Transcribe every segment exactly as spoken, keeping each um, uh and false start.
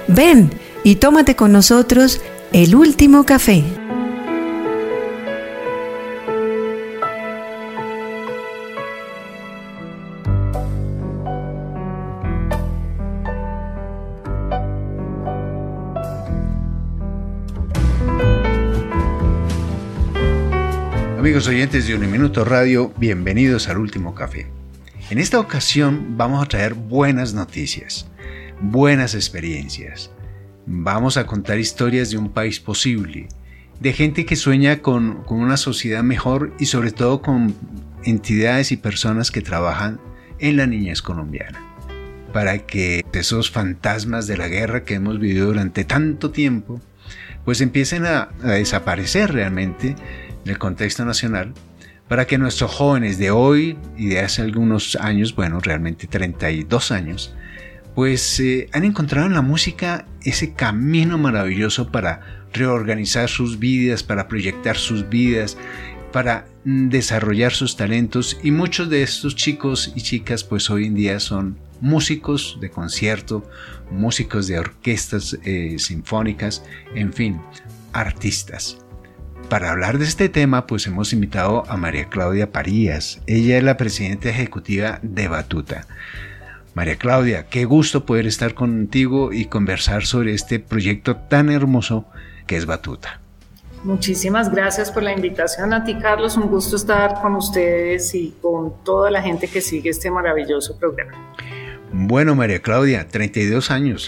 Ven y tómate con nosotros el último café. Amigos oyentes de Uniminuto Radio, bienvenidos al Último Café. En esta ocasión vamos a traer buenas noticias, buenas experiencias. Vamos a contar historias de un país posible, de gente que sueña con, con una sociedad mejor y sobre todo con entidades y personas que trabajan en la niñez colombiana, para que esos fantasmas de la guerra que hemos vivido durante tanto tiempo, pues empiecen a, a desaparecer realmente del contexto nacional, para que nuestros jóvenes de hoy y de hace algunos años, bueno, realmente treinta y dos años, pues eh, han encontrado en la música ese camino maravilloso para reorganizar sus vidas, para proyectar sus vidas, para desarrollar sus talentos, y muchos de estos chicos y chicas pues hoy en día son músicos de concierto, músicos de orquestas eh, sinfónicas, en fin, artistas. Para hablar de este tema, pues hemos invitado a María Claudia Parías. Ella es la presidenta ejecutiva de Batuta. María Claudia, qué gusto poder estar contigo y conversar sobre este proyecto tan hermoso que es Batuta. Muchísimas gracias por la invitación a ti, Carlos. Un gusto estar con ustedes y con toda la gente que sigue este maravilloso programa. Bueno, María Claudia, treinta y dos años.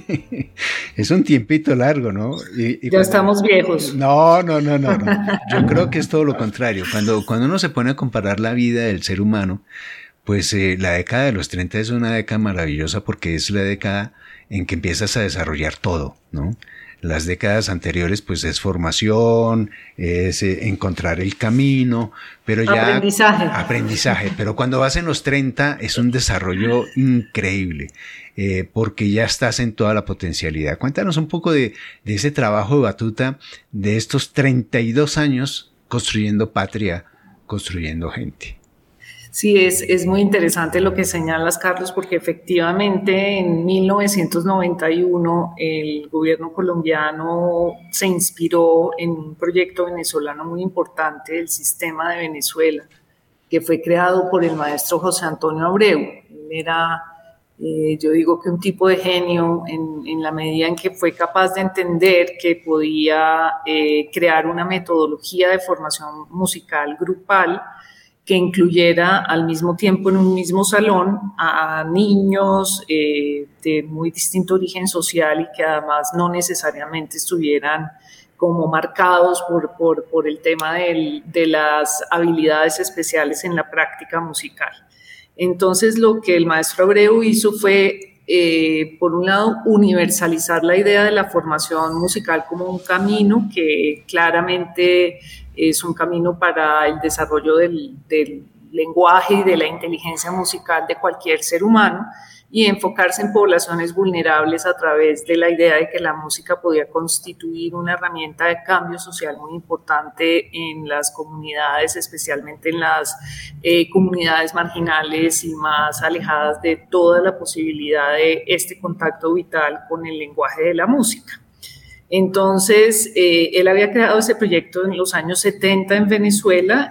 Es un tiempito largo, ¿no? Y, y ya cuando... estamos viejos. No, no, no, no, no. Yo creo que es todo lo contrario. Cuando, cuando uno se pone a comparar la vida del ser humano, pues eh, la década de los treinta es una década maravillosa porque es la década en que empiezas a desarrollar todo, ¿no? Las décadas anteriores pues es formación, es eh, encontrar el camino, pero ya... Aprendizaje. Aprendizaje, pero cuando vas en los treinta es un desarrollo increíble, eh, porque ya estás en toda la potencialidad. Cuéntanos un poco de, de ese trabajo de Batuta, de estos treinta y dos años construyendo patria, construyendo gente. Sí, es, es muy interesante lo que señalas, Carlos, porque efectivamente en mil novecientos noventa y uno el gobierno colombiano se inspiró en un proyecto venezolano muy importante del sistema de Venezuela, que fue creado por el maestro José Antonio Abreu. Él era, eh, yo digo que un tipo de genio en, en la medida en que fue capaz de entender que podía eh, crear una metodología de formación musical grupal que incluyera al mismo tiempo en un mismo salón a niños eh, de muy distinto origen social y que además no necesariamente estuvieran como marcados por, por, por el tema del, de las habilidades especiales en la práctica musical. Entonces lo que el maestro Abreu hizo fue, eh, por un lado, universalizar la idea de la formación musical como un camino que claramente es un camino para el desarrollo del, del lenguaje y de la inteligencia musical de cualquier ser humano, y enfocarse en poblaciones vulnerables a través de la idea de que la música podía constituir una herramienta de cambio social muy importante en las comunidades, especialmente en las eh, comunidades marginales y más alejadas de toda la posibilidad de este contacto vital con el lenguaje de la música. Entonces, eh, él había creado ese proyecto en los años setenta en Venezuela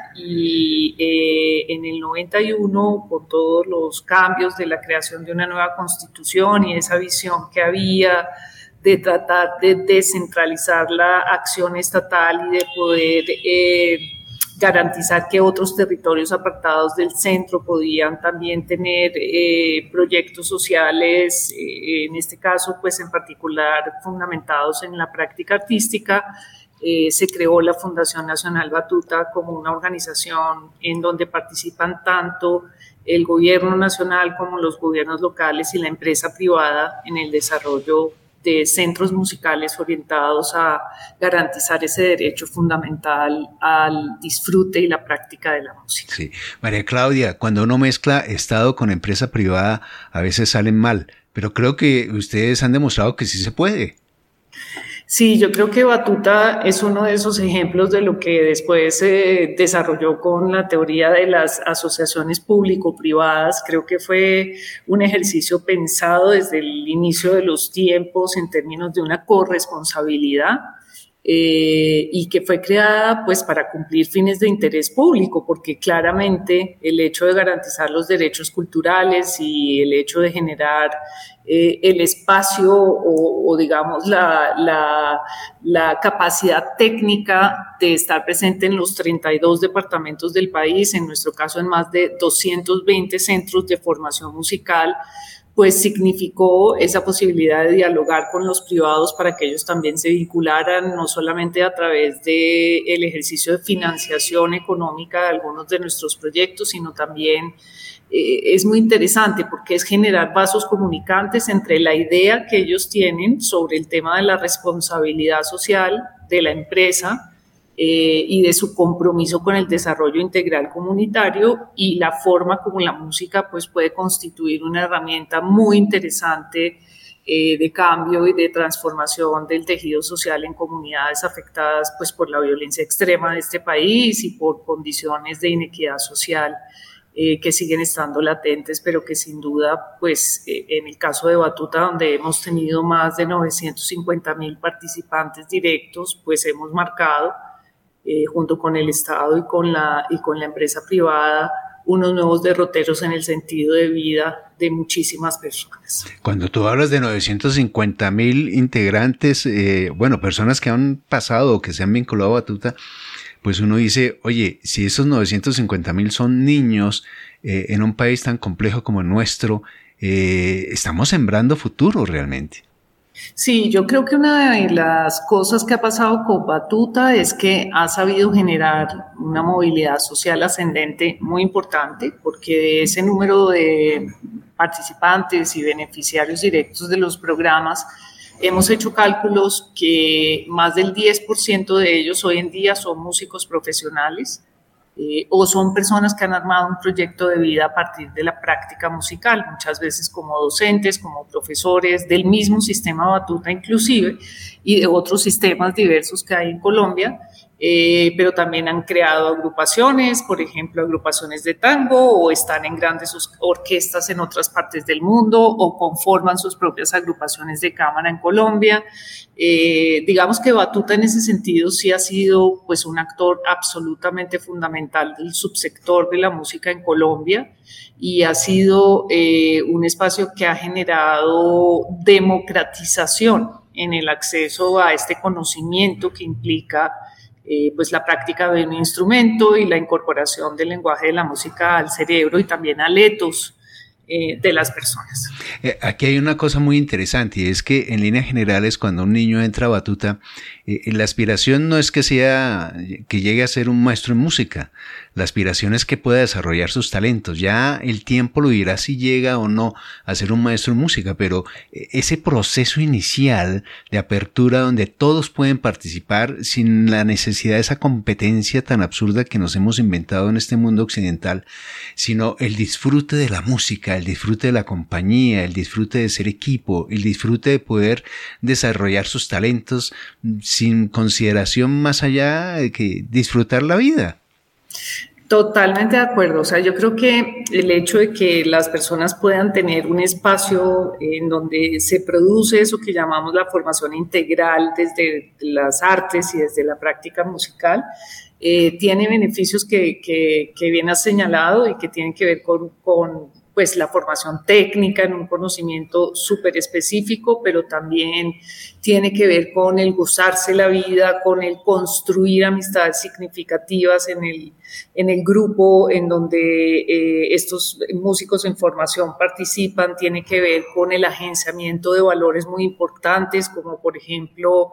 y eh, en el noventa y uno, con todos los cambios de la creación de una nueva constitución y esa visión que había de tratar de descentralizar la acción estatal y de poder eh, garantizar que otros territorios apartados del centro podían también tener eh, proyectos sociales, eh, en este caso, pues en particular fundamentados en la práctica artística. Eh, se creó la Fundación Nacional Batuta como una organización en donde participan tanto el gobierno nacional como los gobiernos locales y la empresa privada en el desarrollo de centros musicales orientados a garantizar ese derecho fundamental al disfrute y la práctica de la música. Sí, María Claudia, cuando uno mezcla Estado con empresa privada, a veces salen mal, pero creo que ustedes han demostrado que sí se puede. Sí, yo creo que Batuta es uno de esos ejemplos de lo que después se eh, desarrolló con la teoría de las asociaciones público-privadas. Creo que fue un ejercicio pensado desde el inicio de los tiempos en términos de una corresponsabilidad. Eh, y que fue creada pues para cumplir fines de interés público, porque claramente el hecho de garantizar los derechos culturales y el hecho de generar eh, el espacio o, o digamos la, la, la capacidad técnica de estar presente en los treinta y dos departamentos del país, en nuestro caso en más de doscientos veinte centros de formación musical, pues significó esa posibilidad de dialogar con los privados para que ellos también se vincularan, no solamente a través del ejercicio de financiación económica de algunos de nuestros proyectos, sino también eh, es muy interesante porque es generar vasos comunicantes entre la idea que ellos tienen sobre el tema de la responsabilidad social de la empresa, Eh, y de su compromiso con el desarrollo integral comunitario y la forma como la música pues, puede constituir una herramienta muy interesante eh, de cambio y de transformación del tejido social en comunidades afectadas pues, por la violencia extrema de este país y por condiciones de inequidad social eh, que siguen estando latentes, pero que sin duda, pues eh, en el caso de Batuta, donde hemos tenido más de novecientos cincuenta mil participantes directos, pues hemos marcado Eh, junto con el Estado y con, la, y con la empresa privada, unos nuevos derroteros en el sentido de vida de muchísimas personas. Cuando tú hablas de novecientos cincuenta mil integrantes, eh, bueno, personas que han pasado o que se han vinculado a Batuta, pues uno dice, oye, si esos novecientos cincuenta mil son niños eh, en un país tan complejo como el nuestro, eh, estamos sembrando futuro realmente. Sí, yo creo que una de las cosas que ha pasado con Batuta es que ha sabido generar una movilidad social ascendente muy importante, porque de ese número de participantes y beneficiarios directos de los programas, hemos hecho cálculos que más del diez por ciento de ellos hoy en día son músicos profesionales. Eh, o son personas que han armado un proyecto de vida a partir de la práctica musical, muchas veces como docentes, como profesores del mismo sistema Batuta inclusive y de otros sistemas diversos que hay en Colombia, eh, pero también han creado agrupaciones, por ejemplo, agrupaciones de tango, o están en grandes orquestas en otras partes del mundo, o conforman sus propias agrupaciones de cámara en Colombia. Eh, digamos que Batuta en ese sentido sí ha sido pues, un actor absolutamente fundamental del subsector de la música en Colombia y ha sido eh, un espacio que ha generado democratización en el acceso a este conocimiento que implica Eh, pues la práctica de un instrumento y la incorporación del lenguaje de la música al cerebro y también al etos eh, de las personas. Eh, aquí hay una cosa muy interesante y es que en líneas generales cuando un niño entra a Batuta, eh, la aspiración no es que sea que llegue a ser un maestro en música, la aspiración es que pueda desarrollar sus talentos. Ya el tiempo lo dirá si llega o no a ser un maestro en música, pero ese proceso inicial de apertura donde todos pueden participar sin la necesidad de esa competencia tan absurda que nos hemos inventado en este mundo occidental, sino el disfrute de la música, el disfrute de la compañía, el disfrute de ser equipo, el disfrute de poder desarrollar sus talentos sin consideración más allá de que disfrutar la vida. Totalmente de acuerdo, o sea, yo creo que el hecho de que las personas puedan tener un espacio en donde se produce eso que llamamos la formación integral desde las artes y desde la práctica musical, eh, tiene beneficios que, que, que bien has señalado y que tienen que ver con, con pues la formación técnica en un conocimiento súper específico, pero también tiene que ver con el gozarse la vida, con el construir amistades significativas en el, en el grupo en donde eh, estos músicos en formación participan, tiene que ver con el agenciamiento de valores muy importantes, como por ejemplo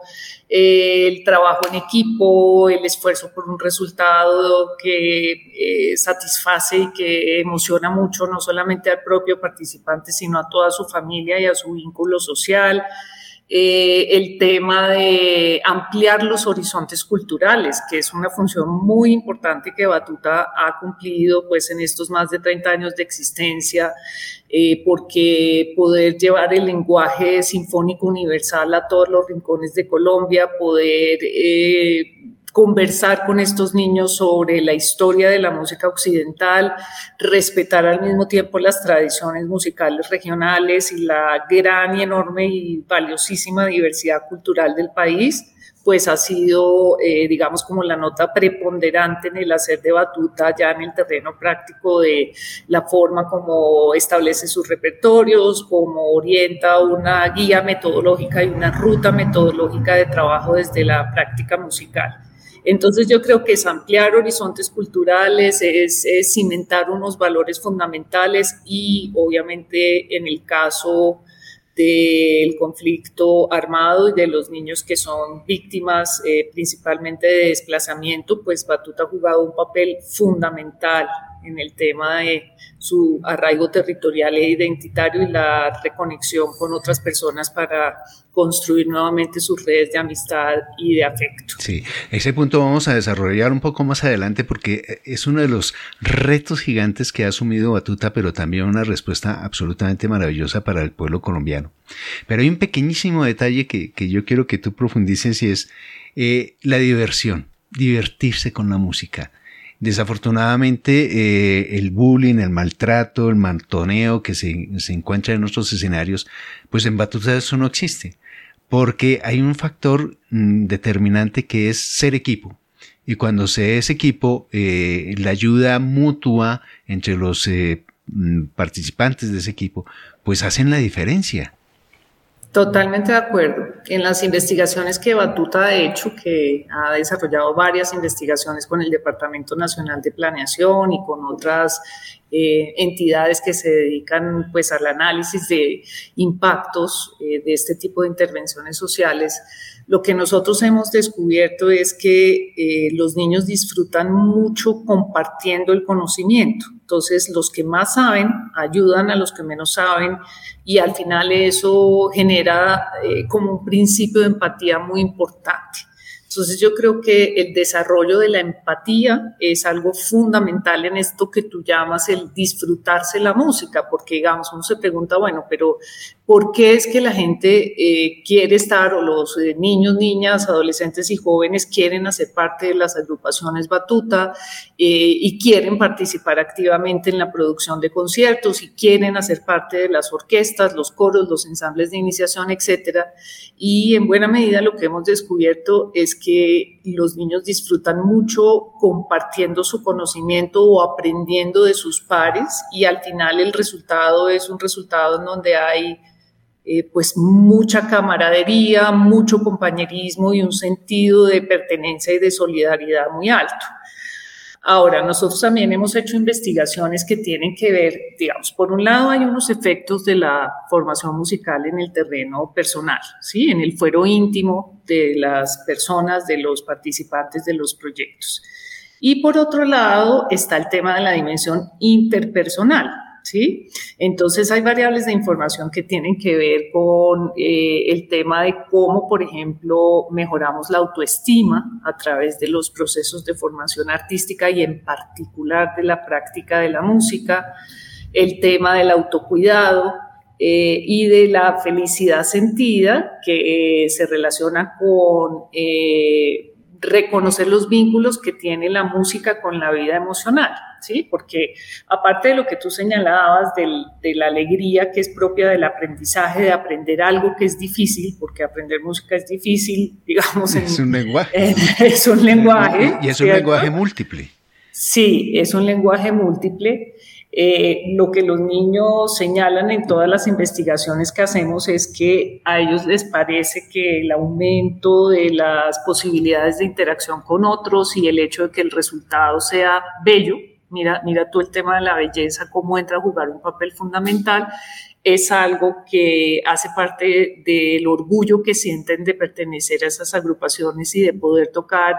eh, el trabajo en equipo, el esfuerzo por un resultado que eh, satisface y que emociona mucho, no solamente al propio participante, sino a toda su familia y a su vínculo social. Eh, el tema de ampliar los horizontes culturales, que es una función muy importante que Batuta ha cumplido pues, en estos más de treinta años de existencia, eh, porque poder llevar el lenguaje sinfónico universal a todos los rincones de Colombia, poder eh, conversar con estos niños sobre la historia de la música occidental, respetar al mismo tiempo las tradiciones musicales regionales y la gran y enorme y valiosísima diversidad cultural del país, pues ha sido, eh, digamos, como la nota preponderante en el hacer de Batuta ya en el terreno práctico de la forma como establece sus repertorios, cómo orienta una guía metodológica y una ruta metodológica de trabajo desde la práctica musical. Entonces yo creo que es ampliar horizontes culturales, es, es cimentar unos valores fundamentales y obviamente en el caso del conflicto armado y de los niños que son víctimas eh, principalmente de desplazamiento, pues Batuta ha jugado un papel fundamental en el tema de su arraigo territorial e identitario y la reconexión con otras personas para construir nuevamente sus redes de amistad y de afecto. Sí, ese punto vamos a desarrollar un poco más adelante porque es uno de los retos gigantes que ha asumido Batuta, pero también una respuesta absolutamente maravillosa para el pueblo colombiano. Pero hay un pequeñísimo detalle que, que yo quiero que tú profundices y es eh, la diversión, divertirse con la música. Desafortunadamente, eh, el bullying, el maltrato, el mantoneo que se, se encuentra en otros escenarios, pues en Batuta eso no existe, porque hay un factor mm, determinante que es ser equipo. Y cuando se es equipo, eh, la ayuda mutua entre los eh, participantes de ese equipo, pues hacen la diferencia. Totalmente de acuerdo. En las investigaciones que Batuta ha hecho, que ha desarrollado varias investigaciones con el Departamento Nacional de Planeación y con otras eh, entidades que se dedican pues, al análisis de impactos eh, de este tipo de intervenciones sociales, lo que nosotros hemos descubierto es que eh, los niños disfrutan mucho compartiendo el conocimiento. Entonces, los que más saben ayudan a los que menos saben y al final eso genera eh, como un principio de empatía muy importante. Entonces, yo creo que el desarrollo de la empatía es algo fundamental en esto que tú llamas el disfrutarse la música, porque, digamos, uno se pregunta, bueno, pero ¿por qué es que la gente eh, quiere estar, o los eh, niños, niñas, adolescentes y jóvenes quieren hacer parte de las agrupaciones Batuta eh, y quieren participar activamente en la producción de conciertos y quieren hacer parte de las orquestas, los coros, los ensambles de iniciación, etcétera? Y en buena medida lo que hemos descubierto es que los niños disfrutan mucho compartiendo su conocimiento o aprendiendo de sus pares y al final el resultado es un resultado en donde hay eh, pues mucha camaradería, mucho compañerismo y un sentido de pertenencia y de solidaridad muy alto. Ahora, nosotros también hemos hecho investigaciones que tienen que ver, digamos, por un lado hay unos efectos de la formación musical en el terreno personal, ¿sí? En el fuero íntimo de las personas, de los participantes de los proyectos. Y por otro lado está el tema de la dimensión interpersonal, ¿sí? Entonces hay variables de información que tienen que ver con eh, el tema de cómo, por ejemplo, mejoramos la autoestima a través de los procesos de formación artística y en particular de la práctica de la música, el tema del autocuidado eh, y de la felicidad sentida que eh, se relaciona con eh, reconocer los vínculos que tiene la música con la vida emocional, ¿sí? Porque aparte de lo que tú señalabas del, de la alegría que es propia del aprendizaje, de aprender algo que es difícil, porque aprender música es difícil, digamos. En, es un lenguaje. En, es un lenguaje. Y es un ¿cierto? lenguaje múltiple. Sí, es un lenguaje múltiple. Eh, lo que los niños señalan en todas las investigaciones que hacemos es que a ellos les parece que el aumento de las posibilidades de interacción con otros y el hecho de que el resultado sea bello, mira, mira tú el tema de la belleza, cómo entra a jugar un papel fundamental, es algo que hace parte del orgullo que sienten de pertenecer a esas agrupaciones y de poder tocar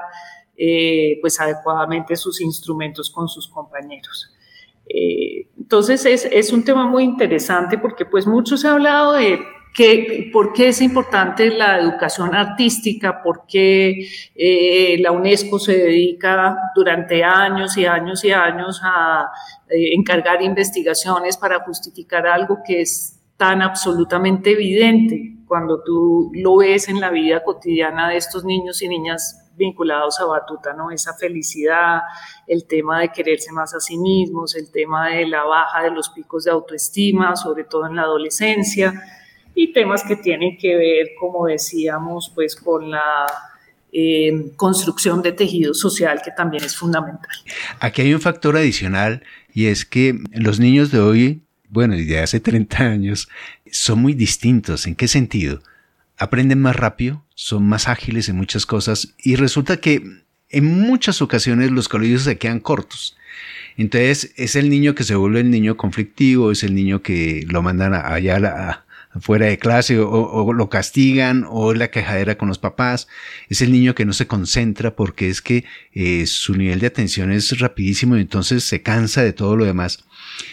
eh, pues adecuadamente sus instrumentos con sus compañeros. Eh, entonces es, es un tema muy interesante porque pues mucho se ha hablado de ¿Qué, ¿Por qué es importante la educación artística? ¿Por qué eh, la UNESCO se dedica durante años y años y años a eh, encargar investigaciones para justificar algo que es tan absolutamente evidente cuando tú lo ves en la vida cotidiana de estos niños y niñas vinculados a Batuta, ¿no? Esa felicidad, el tema de quererse más a sí mismos, el tema de la baja de los picos de autoestima, sobre todo en la adolescencia, y temas que tienen que ver, como decíamos, pues con la eh, construcción de tejido social, que también es fundamental. Aquí hay un factor adicional, y es que los niños de hoy, bueno, y de hace treinta años, son muy distintos. ¿En qué sentido? Aprenden más rápido, son más ágiles en muchas cosas, y resulta que en muchas ocasiones los colegios se quedan cortos. Entonces es el niño que se vuelve el niño conflictivo, es el niño que lo mandan allá a la... fuera de clase o, o lo castigan, o la quejadera con los papás. Es el niño que no se concentra porque es que eh, su nivel de atención es rapidísimo y entonces se cansa de todo lo demás.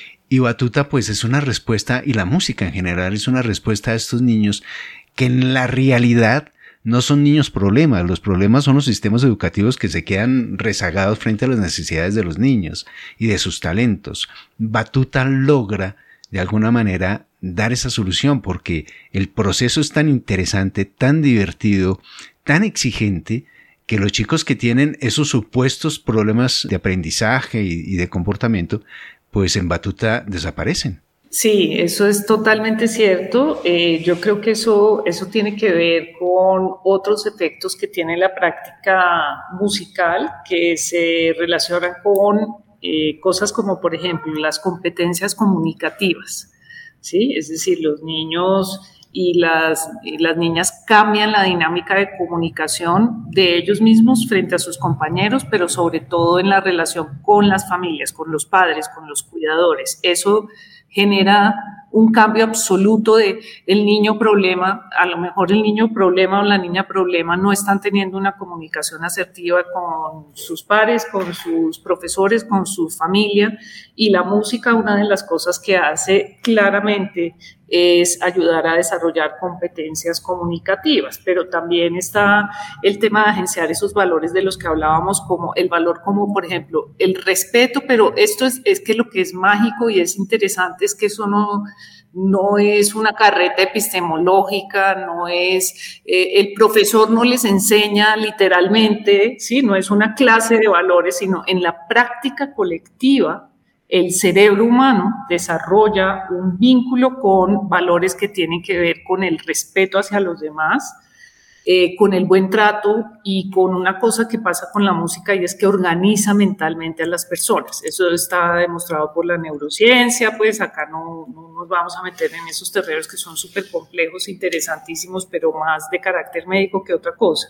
Y Batuta pues es una respuesta, y la música en general es una respuesta a estos niños que en la realidad no son niños problemas. Los problemas son los sistemas educativos que se quedan rezagados frente a las necesidades de los niños y de sus talentos. Batuta logra de alguna manera dar esa solución, porque el proceso es tan interesante, tan divertido, tan exigente, que los chicos que tienen esos supuestos problemas de aprendizaje y, y de comportamiento, pues en Batuta desaparecen. Sí, eso es totalmente cierto. Eh, yo creo que eso, eso tiene que ver con otros efectos que tiene la práctica musical, que se relacionan con Eh, cosas como, por ejemplo, las competencias comunicativas, ¿sí? Es decir, los niños y las, y las niñas cambian la dinámica de comunicación de ellos mismos frente a sus compañeros, pero sobre todo en la relación con las familias, con los padres, con los cuidadores. Eso genera un cambio absoluto de el niño problema. A lo mejor el niño problema o la niña problema no están teniendo una comunicación asertiva con sus pares, con sus profesores, con su familia, y la música, una de las cosas que hace claramente es ayudar a desarrollar competencias comunicativas, pero también está el tema de agenciar esos valores de los que hablábamos, como el valor como, por ejemplo, el respeto, pero esto es, es que lo que es mágico y es interesante es que eso no, no es una carreta epistemológica, no es, eh, el profesor no les enseña literalmente, ¿sí? No es una clase de valores, sino en la práctica colectiva. El cerebro humano desarrolla un vínculo con valores que tienen que ver con el respeto hacia los demás, eh, con el buen trato y con una cosa que pasa con la música, y es que organiza mentalmente a las personas. Eso está demostrado por la neurociencia, pues acá no, no nos vamos a meter en esos terrenos que son súper complejos, interesantísimos, pero más de carácter médico que otra cosa.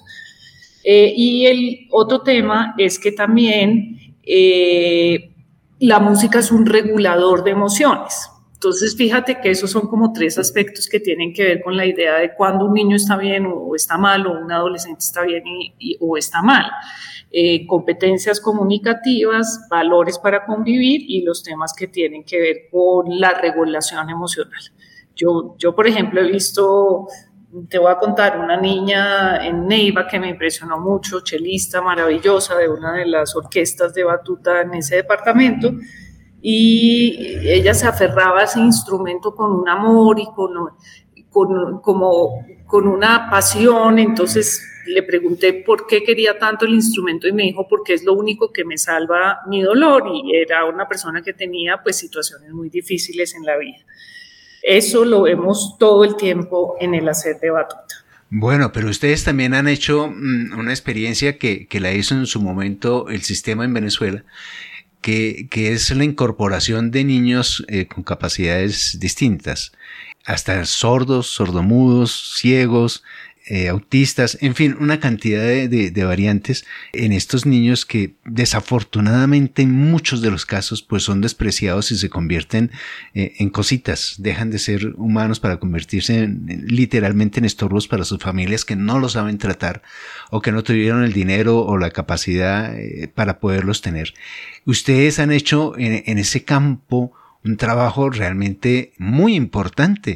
Eh, y el otro tema es que también Eh, la música es un regulador de emociones. Entonces, fíjate que esos son como tres aspectos que tienen que ver con la idea de cuando un niño está bien o está mal, o un adolescente está bien y, y, o está mal. Eh, competencias comunicativas, valores para convivir y los temas que tienen que ver con la regulación emocional. Yo, yo por ejemplo, he visto... Te voy a contar una niña en Neiva que me impresionó mucho, chelista maravillosa de una de las orquestas de Batuta en ese departamento, y ella se aferraba a ese instrumento con un amor y con, con, como, con una pasión. Entonces le pregunté por qué quería tanto el instrumento y me dijo porque es lo único que me salva mi dolor, y era una persona que tenía pues situaciones muy difíciles en la vida. Eso lo vemos todo el tiempo en el hacer de Batuta. Bueno, pero ustedes también han hecho mmm, una experiencia que, que la hizo en su momento el sistema en Venezuela, que, que es la incorporación de niños eh, con capacidades distintas, hasta sordos, sordomudos, ciegos, Eh, autistas, en fin, una cantidad de, de, de variantes en estos niños que desafortunadamente en muchos de los casos pues son despreciados y se convierten eh, en cositas, dejan de ser humanos para convertirse en, en, literalmente en estorbos para sus familias que no los saben tratar o que no tuvieron el dinero o la capacidad eh, para poderlos tener. Ustedes han hecho en, en ese campo un trabajo realmente muy importante,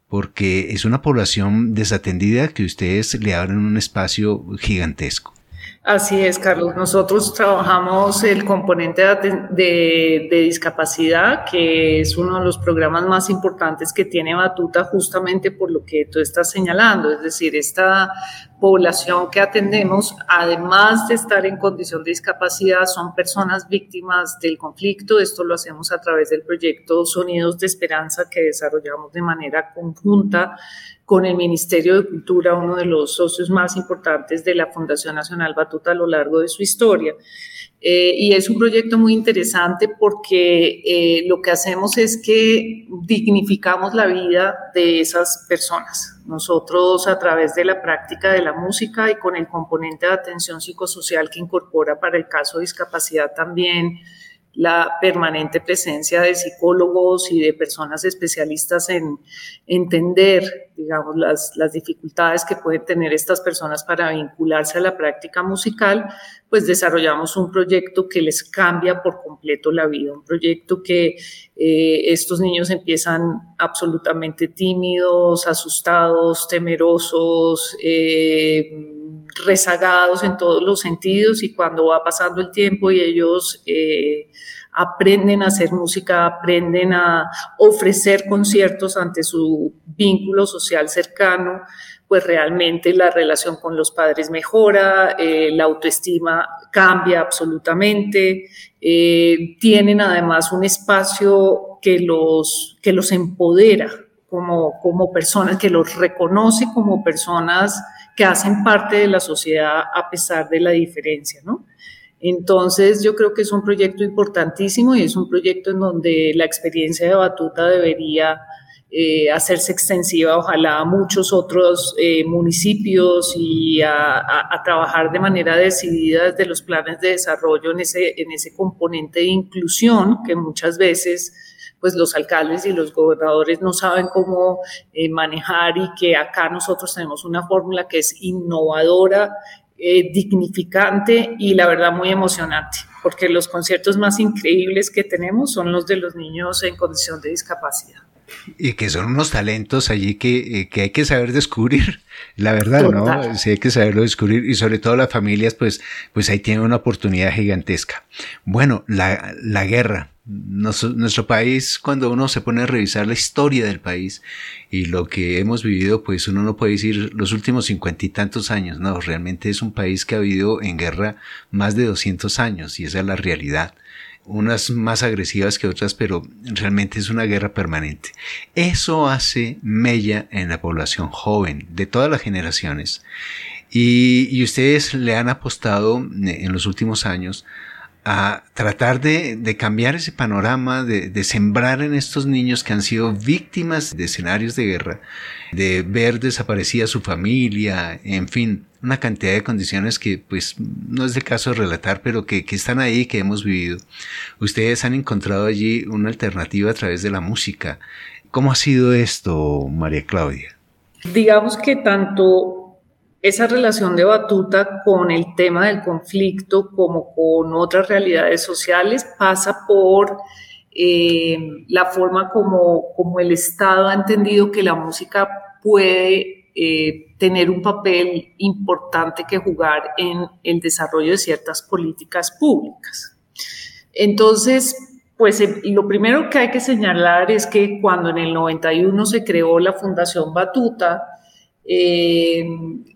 porque es una población desatendida que ustedes le abren un espacio gigantesco. Así es, Carlos. Nosotros trabajamos el componente de, de, de discapacidad, que es uno de los programas más importantes que tiene Batuta, justamente por lo que tú estás señalando. Es decir, esta población que atendemos, además de estar en condición de discapacidad, son personas víctimas del conflicto. Esto lo hacemos a través del proyecto Sonidos de Esperanza, que desarrollamos de manera conjunta con el Ministerio de Cultura, uno de los socios más importantes de la Fundación Nacional Batuta a lo largo de su historia. Eh, y es un proyecto muy interesante porque eh, lo que hacemos es que dignificamos la vida de esas personas. Nosotros, a través de la práctica de la música y con el componente de atención psicosocial que incorpora para el caso de discapacidad también la permanente presencia de psicólogos y de personas especialistas en entender, digamos, las, las dificultades que pueden tener estas personas para vincularse a la práctica musical, pues desarrollamos un proyecto que les cambia por completo la vida, un proyecto que eh, estos niños empiezan absolutamente tímidos, asustados, temerosos, eh, rezagados en todos los sentidos, y cuando va pasando el tiempo y ellos eh, aprenden a hacer música, aprenden a ofrecer conciertos ante su vínculo social cercano, pues realmente la relación con los padres mejora, eh, la autoestima cambia absolutamente, eh, tienen además un espacio que los, que los empodera como, como personas, que los reconoce como personas que hacen parte de la sociedad a pesar de la diferencia, ¿no? Entonces yo creo que es un proyecto importantísimo y es un proyecto en donde la experiencia de Batuta debería eh, hacerse extensiva, ojalá a muchos otros eh, municipios, y a, a, a trabajar de manera decidida desde los planes de desarrollo en ese, en ese componente de inclusión que muchas veces pues los alcaldes y los gobernadores no saben cómo eh, manejar, y que acá nosotros tenemos una fórmula que es innovadora, eh, dignificante y la verdad muy emocionante, porque los conciertos más increíbles que tenemos son los de los niños en condición de discapacidad. Y que son unos talentos allí que, que hay que saber descubrir, la verdad, Total. ¿no? Sí, hay que saberlo descubrir, y sobre todo las familias, pues, pues ahí tienen una oportunidad gigantesca. Bueno, la, la guerra. Nuestro, nuestro país, cuando uno se pone a revisar la historia del país y lo que hemos vivido, pues uno no puede decir los últimos cincuenta y tantos años, no, realmente es un país que ha vivido en guerra más de doscientos años, y esa es la realidad. Unas más agresivas que otras, pero realmente es una guerra permanente. Eso hace mella en la población joven de todas las generaciones, y, y ustedes le han apostado en los últimos años a tratar de, de cambiar ese panorama, de, de sembrar en estos niños que han sido víctimas de escenarios de guerra, de ver desaparecida su familia, en fin, una cantidad de condiciones que pues no es el caso de relatar, pero que, que están ahí, que hemos vivido. Ustedes han encontrado allí una alternativa a través de la música. ¿Cómo ha sido esto, María Claudia? Digamos que tanto esa relación de Batuta con el tema del conflicto como con otras realidades sociales pasa por eh, la forma como, como el Estado ha entendido que la música puede eh, tener un papel importante que jugar en el desarrollo de ciertas políticas públicas. Entonces, pues eh, lo primero que hay que señalar es que cuando en el noventa y uno se creó la Fundación Batuta, Eh,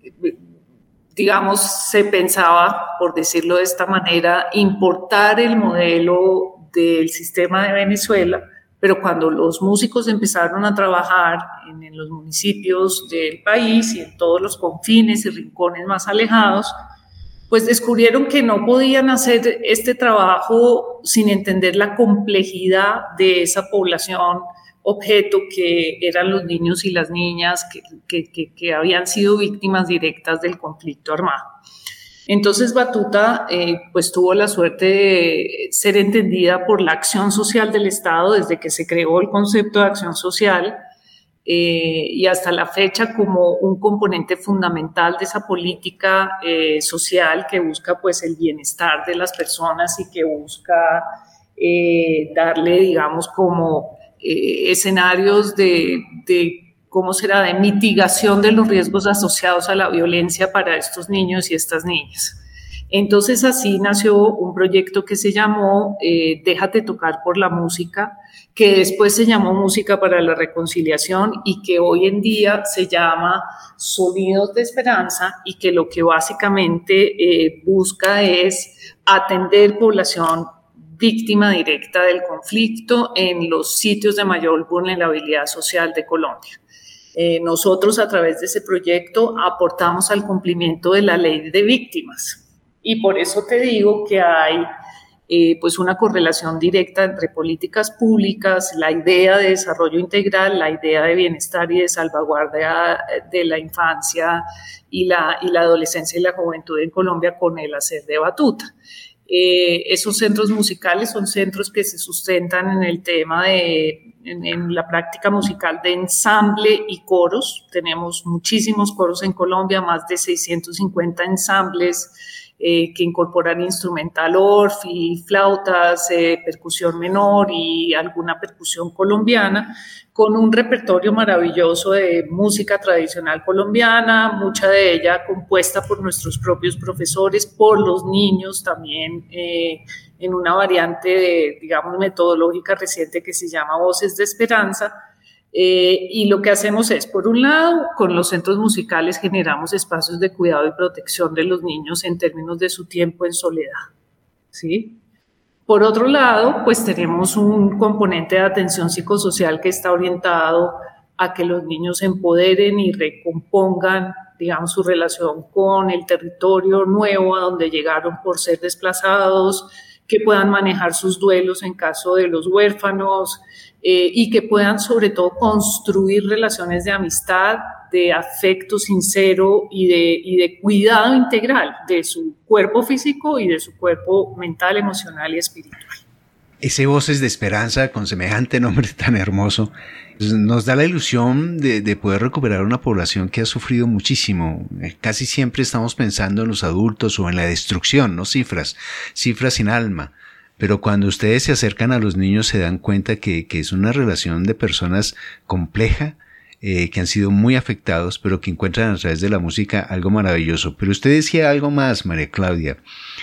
digamos, se pensaba, por decirlo de esta manera, importar el modelo del sistema de Venezuela, pero cuando los músicos empezaron a trabajar en, en los municipios del país y en todos los confines y rincones más alejados, pues descubrieron que no podían hacer este trabajo sin entender la complejidad de esa población objeto que eran los niños y las niñas que, que, que, que habían sido víctimas directas del conflicto armado. Entonces Batuta eh, pues tuvo la suerte de ser entendida por la acción social del Estado desde que se creó el concepto de acción social eh, y hasta la fecha como un componente fundamental de esa política eh, social que busca pues el bienestar de las personas y que busca eh, darle, digamos, como Eh, escenarios de, de ¿cómo será?, de mitigación de los riesgos asociados a la violencia para estos niños y estas niñas. Entonces así nació un proyecto que se llamó eh, Déjate tocar por la música, que después se llamó Música para la Reconciliación y que hoy en día se llama Sonidos de Esperanza, y que lo que básicamente eh, busca es atender población víctima directa del conflicto en los sitios de mayor vulnerabilidad social de Colombia. Eh, nosotros a través de ese proyecto aportamos al cumplimiento de la ley de víctimas. Y por eso te digo que hay eh, pues una correlación directa entre políticas públicas, la idea de desarrollo integral, la idea de bienestar y de salvaguardia de la infancia y la, y la adolescencia y la juventud en Colombia con el hacer de batuta. Eh, esos centros musicales son centros que se sustentan en el tema de, en, en la práctica musical de ensamble y coros. Tenemos muchísimos coros en Colombia, más de seiscientos cincuenta ensambles, Eh, que incorporan instrumental orfi, flautas, eh, percusión menor y alguna percusión colombiana, con un repertorio maravilloso de música tradicional colombiana, mucha de ella compuesta por nuestros propios profesores, por los niños también, eh, en una variante, de, digamos, metodológica reciente que se llama Voces de Esperanza. Eh, y lo que hacemos es, por un lado, con los centros musicales generamos espacios de cuidado y protección de los niños en términos de su tiempo en soledad, ¿sí? Por otro lado, pues tenemos un componente de atención psicosocial que está orientado a que los niños se empoderen y recompongan, digamos, su relación con el territorio nuevo a donde llegaron por ser desplazados, que puedan manejar sus duelos en caso de los huérfanos, eh, y que puedan sobre todo construir relaciones de amistad, de afecto sincero y de, y de cuidado integral de su cuerpo físico y de su cuerpo mental, emocional y espiritual. Ese Voces de Esperanza, con semejante nombre tan hermoso, nos da la ilusión de, de poder recuperar una población que ha sufrido muchísimo. Casi siempre estamos pensando en los adultos o en la destrucción, ¿no? Cifras, cifras sin alma. Pero cuando ustedes se acercan a los niños se dan cuenta que, que es una relación de personas compleja, eh, que han sido muy afectados, pero que encuentran a través de la música algo maravilloso. Pero usted decía algo más, María Claudia.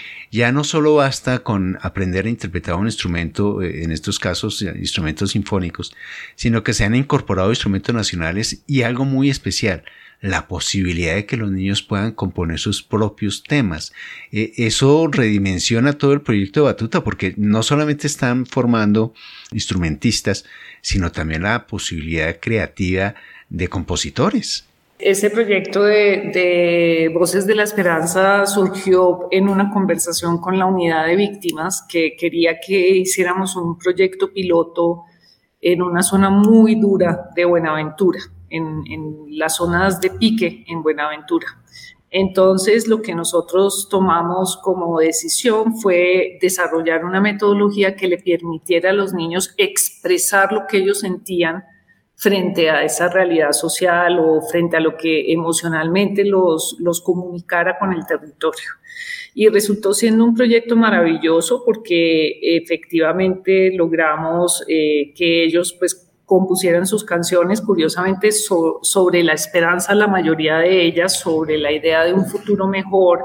Ya no solo basta con aprender a interpretar un instrumento, en estos casos instrumentos sinfónicos, sino que se han incorporado instrumentos nacionales y algo muy especial, la posibilidad de que los niños puedan componer sus propios temas. Eh, eso redimensiona todo el proyecto de Batuta, porque no solamente están formando instrumentistas, sino también la posibilidad creativa de compositores. Ese proyecto de, de Voces de la Esperanza surgió en una conversación con la unidad de víctimas, que quería que hiciéramos un proyecto piloto en una zona muy dura de Buenaventura, en, en las zonas de pique en Buenaventura. Entonces, lo que nosotros tomamos como decisión fue desarrollar una metodología que le permitiera a los niños expresar lo que ellos sentían frente a esa realidad social o frente a lo que emocionalmente los, los comunicara con el territorio. Y resultó siendo un proyecto maravilloso porque efectivamente logramos eh, que ellos pues compusieran sus canciones, curiosamente so, sobre la esperanza, la mayoría de ellas, sobre la idea de un futuro mejor,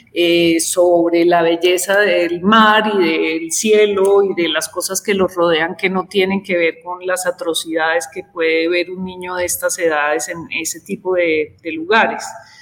Eh, sobre la belleza del mar y del cielo y de las cosas que los rodean, que no tienen que ver con las atrocidades que puede ver un niño de estas edades en ese tipo de, de lugares.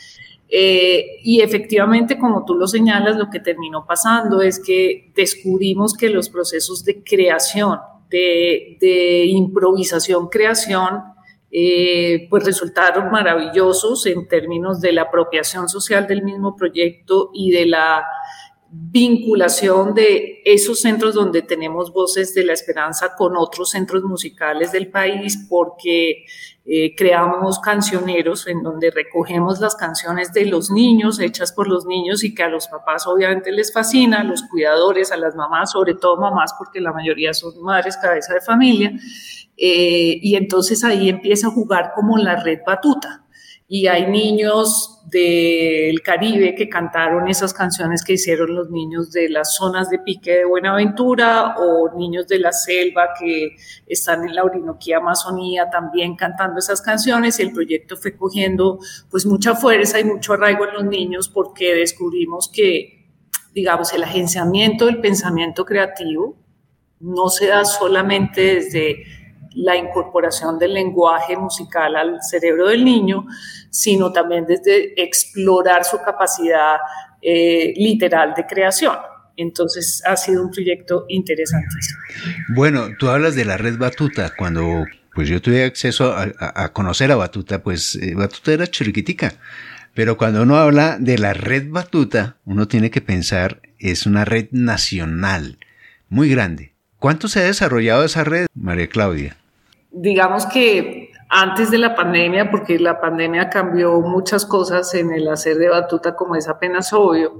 Eh, y efectivamente, como tú lo señalas, lo que terminó pasando es que descubrimos que los procesos de creación, de, de improvisación, creación, Eh, pues resultaron maravillosos en términos de la apropiación social del mismo proyecto y de la vinculación de esos centros donde tenemos Voces de la Esperanza con otros centros musicales del país, porque eh, creamos cancioneros en donde recogemos las canciones de los niños, hechas por los niños y que a los papás obviamente les fascina, a los cuidadores, a las mamás, sobre todo mamás, porque la mayoría son madres cabeza de familia. Eh, y entonces ahí empieza a jugar como la red Batuta. y hay niños del Caribe que cantaron esas canciones que hicieron los niños de las zonas de pique de Buenaventura, o niños de la selva que están en la Orinoquía, Amazonía, también cantando esas canciones, y el proyecto fue cogiendo pues mucha fuerza y mucho arraigo en los niños, porque descubrimos que, digamos, el agenciamiento del pensamiento creativo no se da solamente desde la incorporación del lenguaje musical al cerebro del niño, sino también desde explorar su capacidad eh, literal de creación. Entonces ha sido un proyecto interesantísimo. Bueno, tú hablas de la red Batuta. Cuando pues yo tuve acceso a, a, a conocer a Batuta, pues eh, Batuta era chiriquitica. Pero cuando uno habla de la red Batuta, uno tiene que pensar, es una red nacional, muy grande. ¿Cuánto se ha desarrollado esa red, María Claudia? Digamos que antes de la pandemia, porque la pandemia cambió muchas cosas en el hacer de Batuta, como es apenas obvio,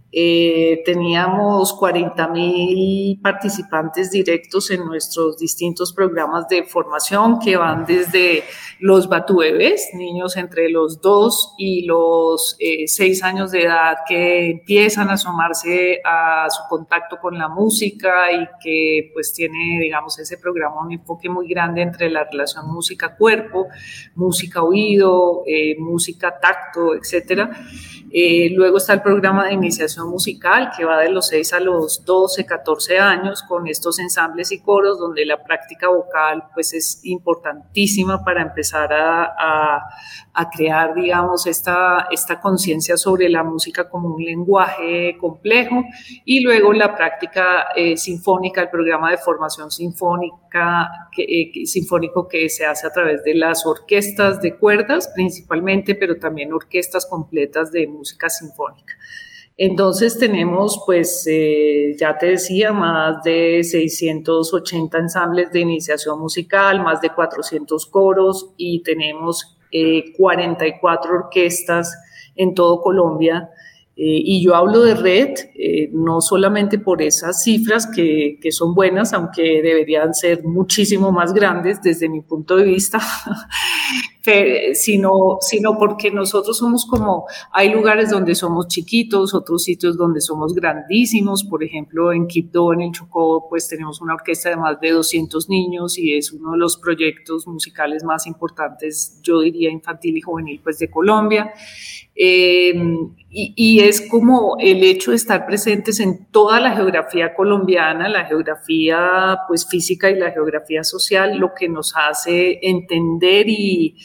eh, teníamos cuarenta mil participantes directos en nuestros distintos programas de formación, que van desde los Batubebés, niños entre los dos y los eh, seis años de edad, que empiezan a asomarse a su contacto con la música, y que pues tiene, digamos, ese programa un enfoque muy grande entre la relación música-cuerpo, música-oído, eh, música-tacto, etcétera. Eh, luego está el programa de iniciación musical, que va de los seis a los doce, catorce años, con estos ensambles y coros, donde la práctica vocal pues es importantísima para empezar a, a, a crear, digamos, esta, esta conciencia sobre la música como un lenguaje complejo. Y luego la práctica eh, sinfónica, el programa de formación sinfónica, que, eh, sinfónico que se hace a través de las orquestas de cuerdas principalmente, pero también orquestas completas de música sinfónica. Entonces tenemos, pues, eh, ya te decía, más de seiscientos ochenta ensambles de iniciación musical, más de cuatrocientos coros, y tenemos eh, cuarenta y cuatro orquestas en todo Colombia. Eh, y yo hablo de red, eh, no solamente por esas cifras que, que son buenas, aunque deberían ser muchísimo más grandes desde mi punto de vista, sino, sino porque nosotros somos como, hay lugares donde somos chiquitos, otros sitios donde somos grandísimos. Por ejemplo, en Quibdó, en el Chocó, pues tenemos una orquesta de más de doscientos niños, y es uno de los proyectos musicales más importantes, yo diría, infantil y juvenil, pues, de Colombia. Eh, y, y es como el hecho de estar presentes en toda la geografía colombiana, la geografía pues física y la geografía social, lo que nos hace entender y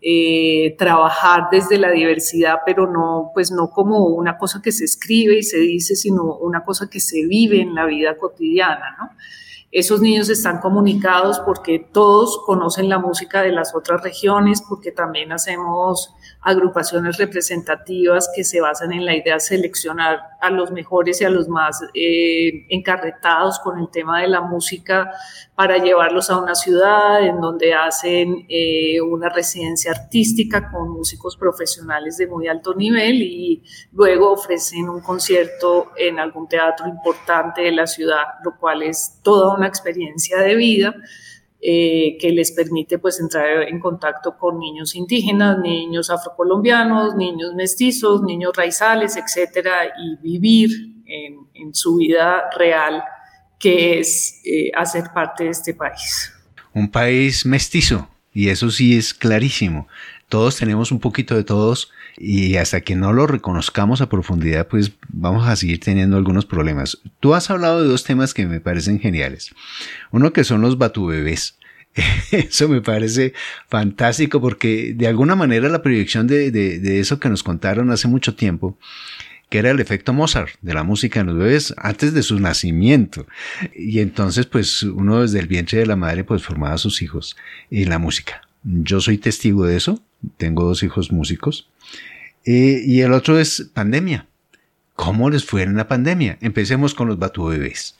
eh, trabajar desde la diversidad, pero no, pues no como una cosa que se escribe y se dice, sino una cosa que se vive en la vida cotidiana, ¿no? Esos niños están comunicados porque todos conocen la música de las otras regiones, porque también hacemos agrupaciones representativas que se basan en la idea de seleccionar a los mejores y a los más eh, encarretados con el tema de la música, para llevarlos a una ciudad en donde hacen eh, una residencia artística con músicos profesionales de muy alto nivel, y luego ofrecen un concierto en algún teatro importante de la ciudad, lo cual es toda una experiencia de vida eh, que les permite pues entrar en contacto con niños indígenas, niños afrocolombianos, niños mestizos, niños raizales, etcétera, y vivir en, en su vida real, que es eh, hacer parte de este país. Un país mestizo, y eso sí es clarísimo. Todos tenemos un poquito de todos, y hasta que no lo reconozcamos a profundidad, pues vamos a seguir teniendo algunos problemas. Tú has hablado de dos temas que me parecen geniales. Uno que son los batubebés. Eso me parece fantástico, porque de alguna manera la proyección de, de, de eso que nos contaron hace mucho tiempo, que era el efecto Mozart de la música en los bebés antes de su nacimiento. Y entonces pues uno desde el vientre de la madre pues formaba a sus hijos en la música. Yo soy testigo de eso, tengo dos hijos músicos. Eh, y el otro es pandemia. ¿Cómo les fue en la pandemia? Empecemos con los batubebés.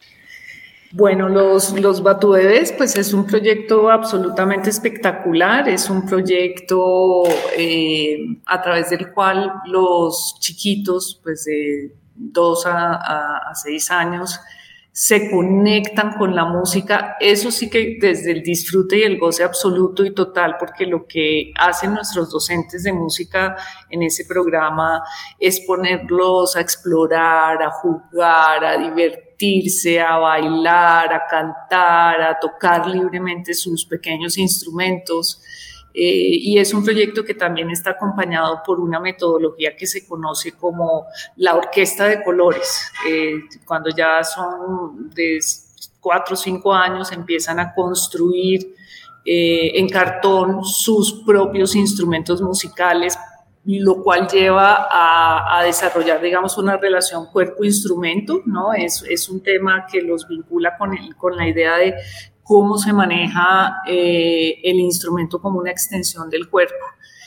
Bueno, los, los Batubebés, pues es un proyecto absolutamente espectacular, es un proyecto eh, a través del cual los chiquitos, pues de dos a, a, a seis años, se conectan con la música, eso sí que desde el disfrute y el goce absoluto y total, porque lo que hacen nuestros docentes de música en ese programa es ponerlos a explorar, a jugar, a divertirse, a bailar, a cantar, a tocar libremente sus pequeños instrumentos. Eh, y es un proyecto que también está acompañado por una metodología que se conoce como la orquesta de colores. Eh, cuando ya son de cuatro o cinco años empiezan a construir eh, en cartón sus propios instrumentos musicales, lo cual lleva a, a desarrollar, digamos, una relación cuerpo-instrumento, ¿no? Es, es un tema que los vincula con, el, con la idea de cómo se maneja eh, el instrumento como una extensión del cuerpo.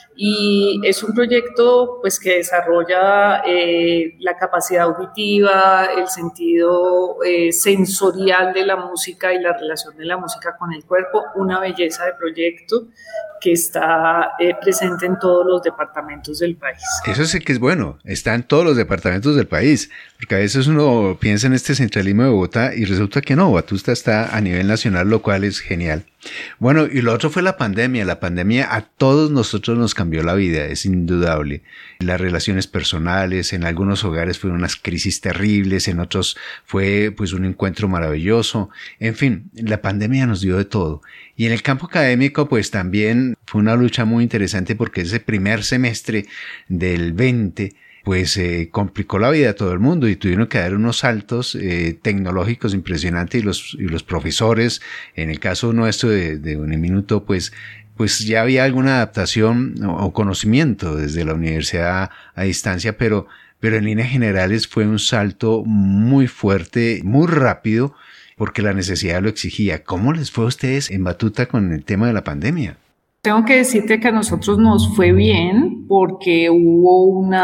Y es un proyecto pues, que desarrolla eh, la capacidad auditiva, el sentido eh, sensorial de la música y la relación de la música con el cuerpo, una belleza de proyecto que está eh, presente en todos los departamentos del país. Eso sí que es bueno, está en todos los departamentos del país, porque a veces uno piensa en este centralismo de Bogotá y resulta que no, Batuta está a nivel nacional, lo cual es genial. Bueno, y lo otro fue la pandemia. La pandemia a todos nosotros nos cambió la vida, es indudable. Las relaciones personales, en algunos hogares fueron unas crisis terribles, en otros fue pues un encuentro maravilloso. En fin, la pandemia nos dio de todo. Y en el campo académico pues también fue una lucha muy interesante porque ese primer semestre del veinte pues eh, complicó la vida a todo el mundo y tuvieron que dar unos saltos eh, tecnológicos impresionantes y los, y los profesores, en el caso nuestro de, de Uniminuto, pues, pues ya había alguna adaptación o, o conocimiento desde la universidad a distancia, pero, pero en líneas generales fue un salto muy fuerte, muy rápido, porque la necesidad lo exigía. ¿Cómo les fue a ustedes en Batuta con el tema de la pandemia? Tengo que decirte que a nosotros nos fue bien porque hubo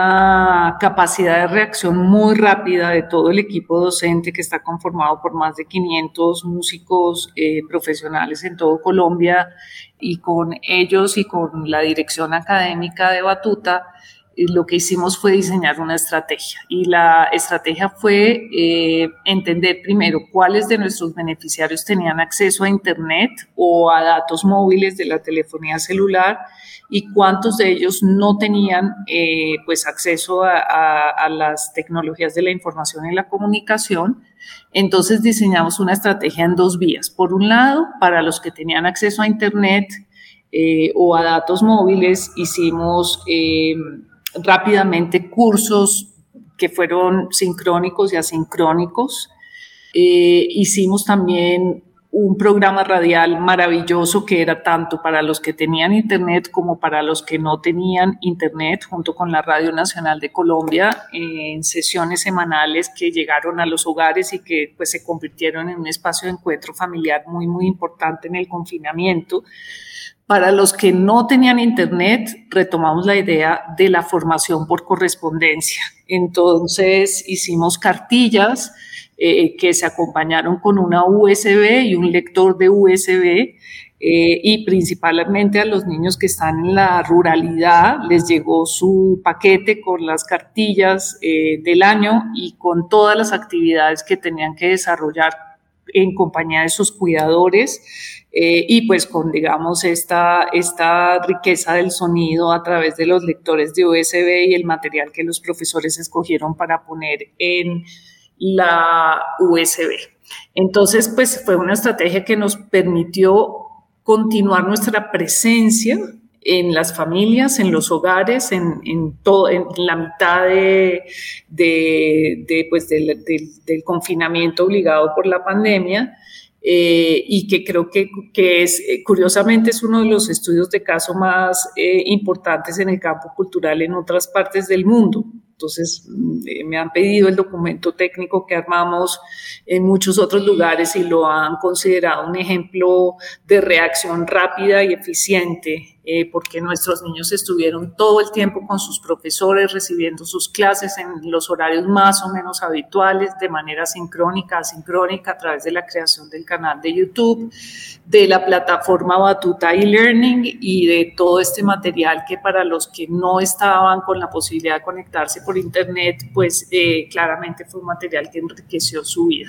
una capacidad de reacción muy rápida de todo el equipo docente que está conformado por más de quinientos músicos eh, profesionales en todo Colombia, y con ellos y con la dirección académica de Batuta lo que hicimos fue diseñar una estrategia, y la estrategia fue eh, entender primero cuáles de nuestros beneficiarios tenían acceso a internet o a datos móviles de la telefonía celular y cuántos de ellos no tenían eh, pues acceso a, a, a las tecnologías de la información y la comunicación. Entonces diseñamos una estrategia en dos vías. Por un lado, para los que tenían acceso a internet eh, o a datos móviles, hicimos eh, rápidamente cursos que fueron sincrónicos y asincrónicos. Eh, hicimos también un programa radial maravilloso que era tanto para los que tenían internet como para los que no tenían internet, junto con la Radio Nacional de Colombia, eh, en sesiones semanales que llegaron a los hogares y que pues, se convirtieron en un espacio de encuentro familiar muy, muy importante en el confinamiento. Para los que no tenían internet, retomamos la idea de la formación por correspondencia. Entonces hicimos cartillas eh, que se acompañaron con una U S B y un lector de U S B, eh, y principalmente a los niños que están en la ruralidad les llegó su paquete con las cartillas eh, del año y con todas las actividades que tenían que desarrollar en compañía de sus cuidadores. Eh, y pues con, digamos, esta, esta riqueza del sonido a través de los lectores de U S B y el material que los profesores escogieron para poner en la U S B. Entonces, pues fue una estrategia que nos permitió continuar nuestra presencia en las familias, en los hogares, en, en, todo, en la mitad de, de, de, pues del, del, del confinamiento obligado por la pandemia. Eh, y que creo que, que es, eh, curiosamente, es uno de los estudios de caso más eh, importantes en el campo cultural en otras partes del mundo. Entonces, eh, me han pedido el documento técnico que armamos en muchos otros lugares y lo han considerado un ejemplo de reacción rápida y eficiente, eh, porque nuestros niños estuvieron todo el tiempo con sus profesores recibiendo sus clases en los horarios más o menos habituales, de manera sincrónica, asincrónica, a través de la creación del canal de YouTube, de la plataforma Batuta e-Learning y de todo este material que para los que no estaban con la posibilidad de conectarse por internet, pues eh, claramente fue un material que enriqueció su vida.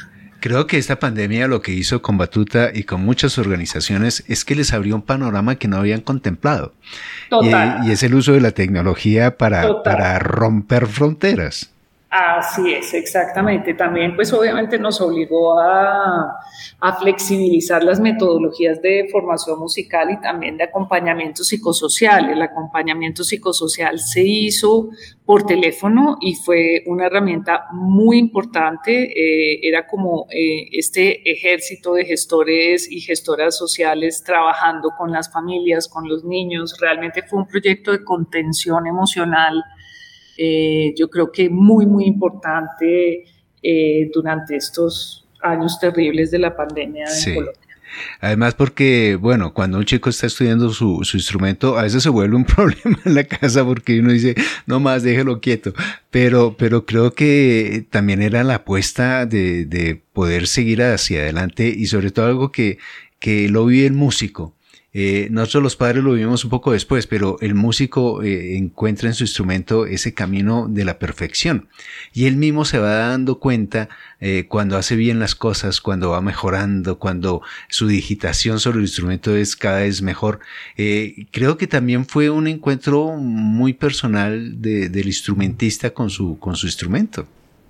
Creo que esta pandemia lo que hizo con Batuta y con muchas organizaciones es que les abrió un panorama que no habían contemplado. Total. Y, y es el uso de la tecnología para, para romper fronteras. Así es, exactamente. También, pues obviamente nos obligó a, a flexibilizar las metodologías de formación musical y también de acompañamiento psicosocial. El acompañamiento psicosocial se hizo por teléfono y fue una herramienta muy importante. Eh, era como eh, este ejército de gestores y gestoras sociales trabajando con las familias, con los niños. Realmente fue un proyecto de contención emocional. Eh, yo creo que muy, muy importante eh, durante estos años terribles de la pandemia sí. en Colombia. Además porque, bueno, cuando un chico está estudiando su, su instrumento, a veces se vuelve un problema en la casa porque uno dice, no más, déjelo quieto. Pero, pero creo que también era la apuesta de, de poder seguir hacia adelante y sobre todo algo que, que lo vive el músico. Eh, nosotros los padres lo vivimos un poco después, pero el músico eh, encuentra en su instrumento ese camino de la perfección y él mismo se va dando cuenta eh, cuando hace bien las cosas, cuando va mejorando, cuando su digitación sobre el instrumento es cada vez mejor. Eh, creo que también fue un encuentro muy personal de, del instrumentista con su, con su instrumento.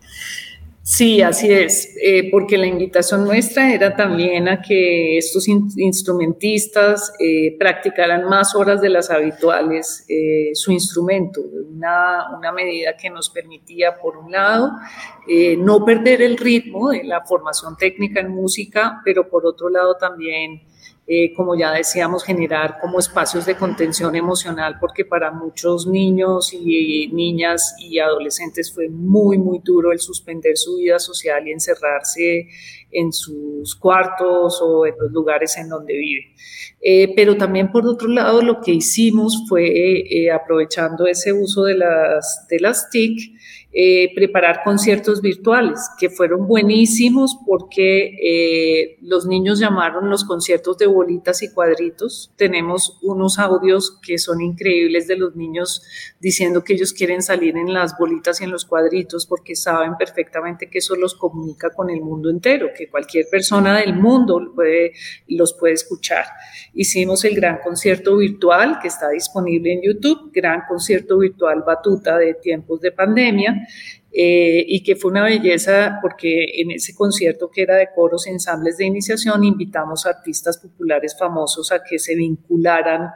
Sí, así es, eh, porque la invitación nuestra era también a que estos in- instrumentistas eh, practicaran más horas de las habituales eh, su instrumento, una, una medida que nos permitía, por un lado, eh, no perder el ritmo de la formación técnica en música, pero por otro lado también, Eh, como ya decíamos, generar como espacios de contención emocional, porque para muchos niños y niñas y adolescentes fue muy, muy duro el suspender su vida social y encerrarse en sus cuartos o en los lugares en donde viven. Eh, pero también, por otro lado, lo que hicimos fue, eh, aprovechando ese uso de las, de las T I C, Eh, preparar conciertos virtuales que fueron buenísimos porque eh, los niños llamaron los conciertos de bolitas y cuadritos. Tenemos unos audios que son increíbles de los niños diciendo que ellos quieren salir en las bolitas y en los cuadritos porque saben perfectamente que eso los comunica con el mundo entero, que cualquier persona del mundo puede, los puede escuchar. Hicimos el gran concierto virtual que está disponible en YouTube, gran concierto virtual Batuta de tiempos de pandemia. Eh, y que fue una belleza porque en ese concierto que era de coros y ensambles de iniciación invitamos a artistas populares famosos a que se vincularan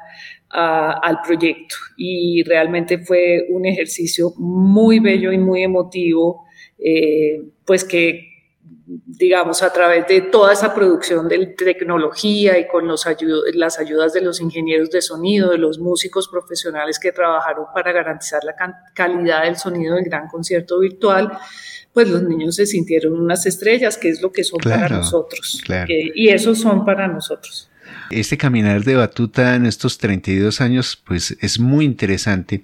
a, al proyecto y realmente fue un ejercicio muy bello y muy emotivo, eh, pues que digamos, a través de toda esa producción de tecnología y con los ayud- las ayudas de los ingenieros de sonido, de los músicos profesionales que trabajaron para garantizar la can- calidad del sonido del gran concierto virtual, pues los niños se sintieron unas estrellas, que es lo que son claro, para nosotros. Claro. Que, y esos son para nosotros. Este caminar de Batuta en estos treinta y dos años, pues es muy interesante.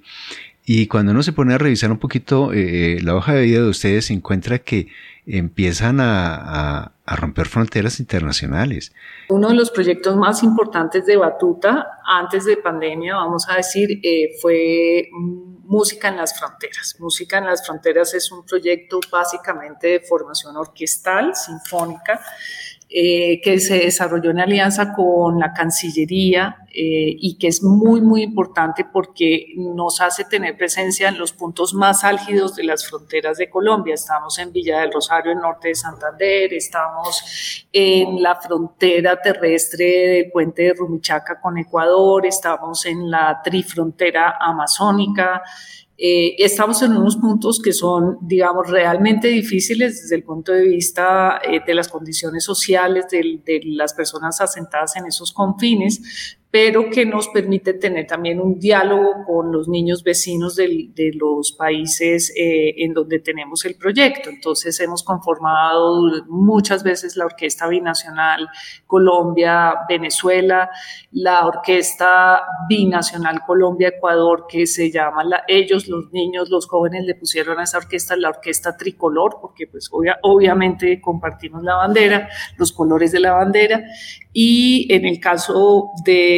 Y cuando uno se pone a revisar un poquito eh, la hoja de vida de ustedes, se encuentra que empiezan a, a, a romper fronteras internacionales. Uno de los proyectos más importantes de Batuta, antes de pandemia, vamos a decir, eh, fue Música en las Fronteras. Música en las Fronteras es un proyecto básicamente de formación orquestal, sinfónica, Eh, que se desarrolló en alianza con la Cancillería eh, y que es muy, muy importante porque nos hace tener presencia en los puntos más álgidos de las fronteras de Colombia. Estamos en Villa del Rosario, en norte de Santander, estamos en la frontera terrestre del puente de Rumichaca con Ecuador, estamos en la trifrontera amazónica. Eh, estamos en unos puntos que son, digamos, realmente difíciles desde el punto de vista eh, de las condiciones sociales de, de las personas asentadas en esos confines, pero que nos permite tener también un diálogo con los niños vecinos de, de los países eh, en donde tenemos el proyecto. Entonces hemos conformado muchas veces la Orquesta Binacional Colombia-Venezuela, la Orquesta Binacional Colombia-Ecuador, que se llama, la, ellos, los niños, los jóvenes le pusieron a esa orquesta la Orquesta Tricolor, porque pues obvia, obviamente compartimos la bandera, los colores de la bandera, y en el caso de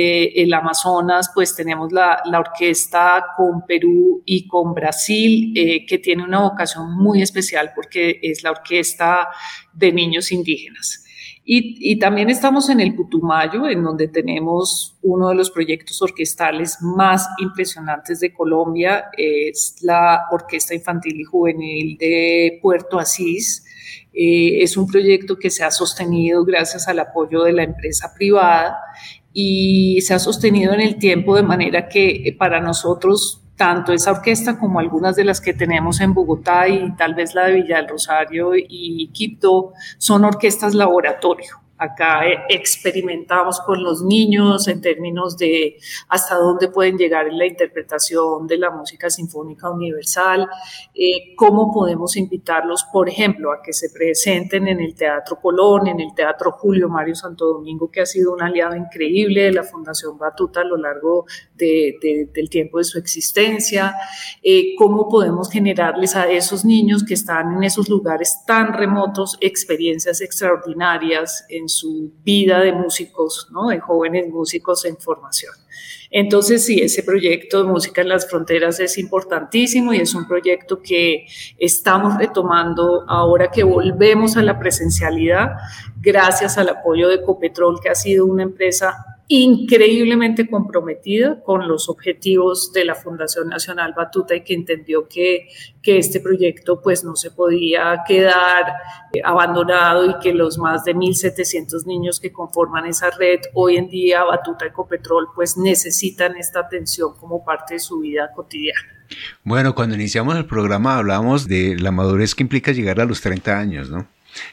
eh, el Amazonas, pues tenemos la, la orquesta con Perú y con Brasil, eh, que tiene una vocación muy especial porque es la orquesta de niños indígenas. Y, y también estamos en el Putumayo, en donde tenemos uno de los proyectos orquestales más impresionantes de Colombia, es la Orquesta Infantil y Juvenil de Puerto Asís. Eh, es un proyecto que se ha sostenido gracias al apoyo de la empresa privada y se ha sostenido en el tiempo de manera que para nosotros tanto esa orquesta como algunas de las que tenemos en Bogotá y tal vez la de Villa del Rosario y Quibdó son orquestas laboratorio. Acá experimentamos con los niños en términos de hasta dónde pueden llegar en la interpretación de la música sinfónica universal, eh, cómo podemos invitarlos, por ejemplo, a que se presenten en el Teatro Colón, en el Teatro Julio Mario Santo Domingo, que ha sido un aliado increíble de la Fundación Batuta a lo largo de, de, del tiempo de su existencia, eh, cómo podemos generarles a esos niños que están en esos lugares tan remotos experiencias extraordinarias en su vida de músicos, ¿no? De jóvenes músicos en formación. Entonces, sí, ese proyecto de Música en las Fronteras es importantísimo y es un proyecto que estamos retomando ahora que volvemos a la presencialidad, gracias al apoyo de Ecopetrol, que ha sido una empresa increíblemente comprometida con los objetivos de la Fundación Nacional Batuta y que entendió que, que este proyecto pues no se podía quedar eh, abandonado y que los más de mil setecientos niños que conforman esa red hoy en día, Batuta Ecopetrol, pues necesitan esta atención como parte de su vida cotidiana. Bueno, cuando iniciamos el programa hablábamos de la madurez que implica llegar a los treinta años, ¿no?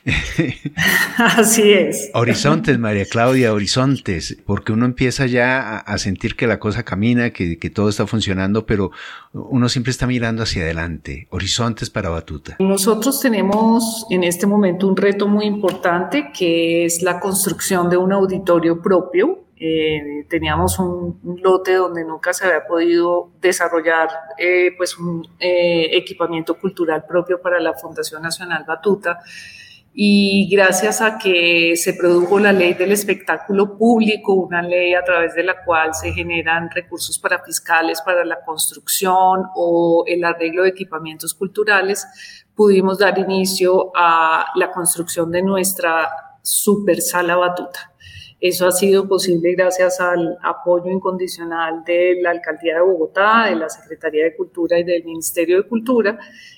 Así es. Horizontes, María Claudia, horizontes, porque uno empieza ya a, a sentir que la cosa camina, que, que todo está funcionando, pero uno siempre está mirando hacia adelante. Horizontes para Batuta. Nosotros tenemos en este momento un reto muy importante, que es la construcción de un auditorio propio. Eh, teníamos un, un lote donde nunca se había podido desarrollar eh, pues un eh, equipamiento cultural propio para la Fundación Nacional Batuta. Y gracias a que se produjo la ley del espectáculo público, una ley a través de la cual se generan recursos para fiscales para la construcción o el arreglo de equipamientos culturales, pudimos dar inicio a la construcción de nuestra super sala Batuta. Eso ha sido posible gracias al apoyo incondicional de la Alcaldía de Bogotá, de la Secretaría de Cultura y del Ministerio de Cultura,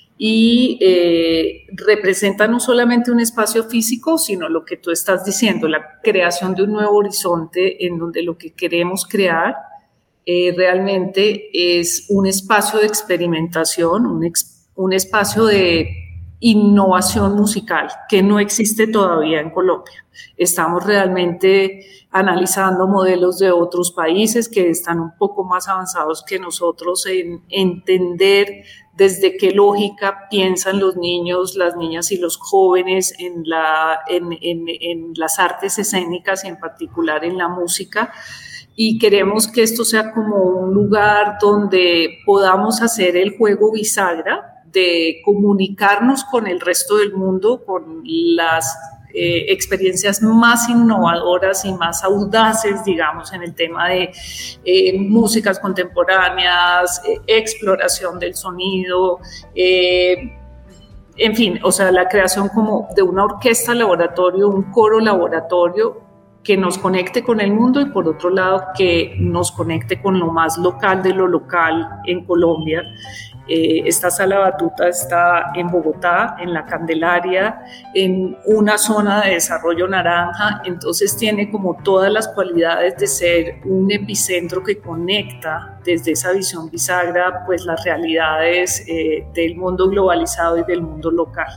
y eh, representa no solamente un espacio físico, sino lo que tú estás diciendo, la creación de un nuevo horizonte en donde lo que queremos crear eh, realmente es un espacio de experimentación, un, ex, un espacio de innovación musical que no existe todavía en Colombia. Estamos realmente analizando modelos de otros países que están un poco más avanzados que nosotros en entender desde qué lógica piensan los niños, las niñas y los jóvenes en, la, en, en, en las artes escénicas y en particular en la música. Y queremos que esto sea como un lugar donde podamos hacer el juego bisagra de comunicarnos con el resto del mundo, con las eh, experiencias más innovadoras y más audaces, digamos, en el tema de eh, músicas contemporáneas, eh, exploración del sonido, eh, en fin, o sea, la creación como de una orquesta laboratorio, un coro laboratorio que nos conecte con el mundo y por otro lado que nos conecte con lo más local de lo local en Colombia. Eh, esta sala Batuta está en Bogotá, en La Candelaria, en una zona de desarrollo naranja, entonces tiene como todas las cualidades de ser un epicentro que conecta desde esa visión bisagra pues las realidades eh, del mundo globalizado y del mundo local.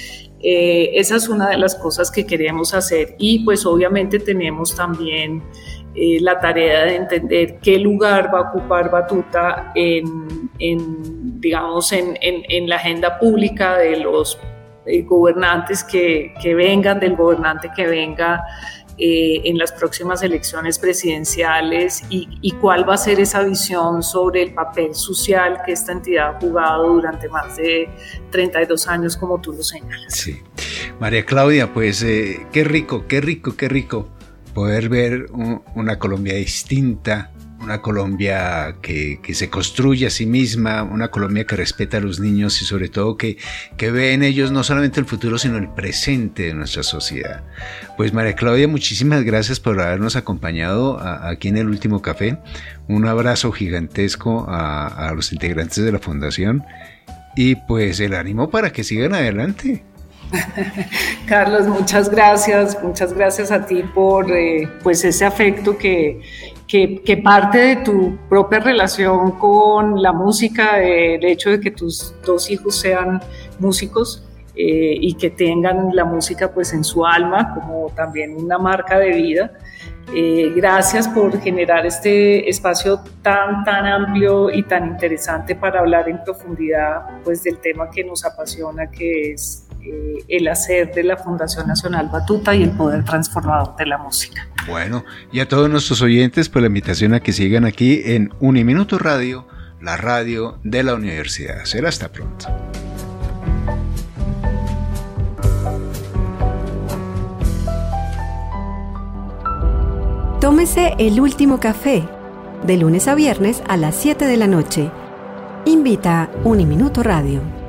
Eh, esa es una de las cosas que queremos hacer y pues obviamente tenemos también eh, la tarea de entender qué lugar va a ocupar Batuta en, en digamos, en, en, en la agenda pública de los eh, gobernantes que, que vengan, del gobernante que venga eh, en las próximas elecciones presidenciales y, y cuál va a ser esa visión sobre el papel social que esta entidad ha jugado durante más de treinta y dos años, como tú lo señalas. Sí. María Claudia, pues eh, qué rico, qué rico, qué rico poder ver un, una Colombia distinta, una Colombia que, que se construye a sí misma, una Colombia que respeta a los niños y sobre todo que, que ve en ellos no solamente el futuro sino el presente de nuestra sociedad. Pues María Claudia, muchísimas gracias por habernos acompañado a, aquí en El Último Café. Un abrazo gigantesco a, a los integrantes de la Fundación y pues el ánimo para que sigan adelante. Carlos, muchas gracias, muchas gracias a ti por eh, pues ese afecto que, que, que parte de tu propia relación con la música, eh, el hecho de que tus dos hijos sean músicos eh, y que tengan la música pues en su alma como también una marca de vida. Eh, gracias por generar este espacio tan, tan amplio y tan interesante para hablar en profundidad pues del tema que nos apasiona, que es Eh, el hacer de la Fundación Nacional Batuta y el poder transformador de la música. Bueno, y a todos nuestros oyentes, pues la invitación a que sigan aquí en Uniminuto Radio, la radio de la universidad. Será hasta pronto. Tómese El Último Café, de lunes a viernes a las siete de la noche. Invita Uniminuto Radio.